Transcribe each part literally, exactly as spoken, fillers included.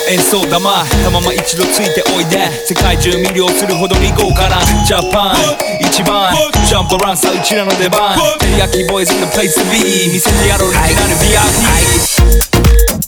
演奏玉たまま一度ついておいで世界中魅了するほどに豪華なジャパン一番ジャンプランさうちらの出番テリヤキボーイズ in the place to be 見せてやろうオリジナル ブイアイピー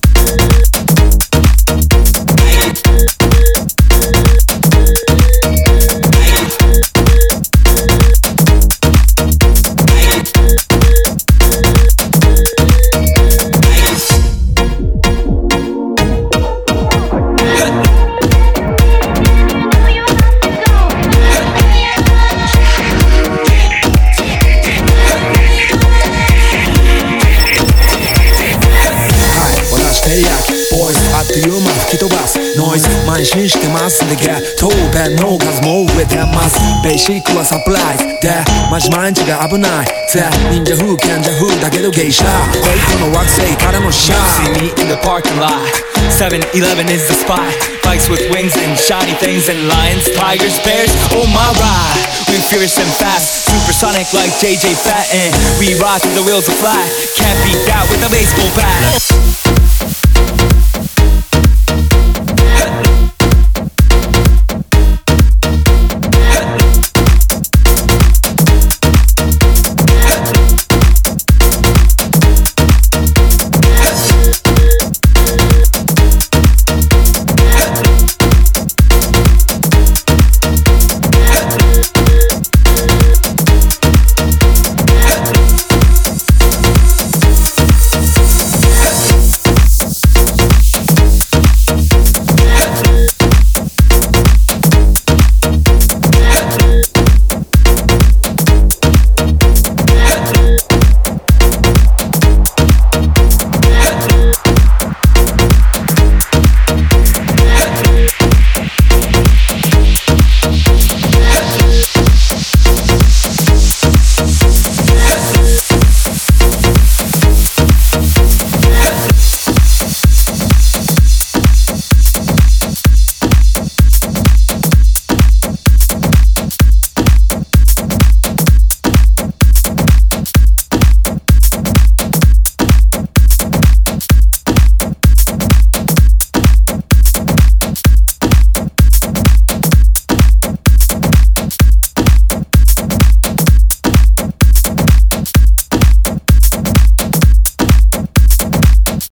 ボイスあっという間吹き飛ばすノイズ慢心してますんでゲット弁の数も増えてますベーシックはサプライズでマジ毎日が危ないぜ忍者風賢者風だけど芸者ベイクの惑星からのシャー See me in the parking lot seven eleven is the spot Bikes with wings and shiny things and lions, tigers, bears, oh my ride We fierce and fast, supersonic like J J Fat And we ride through the wheels of fly Can't beat that with a baseball bat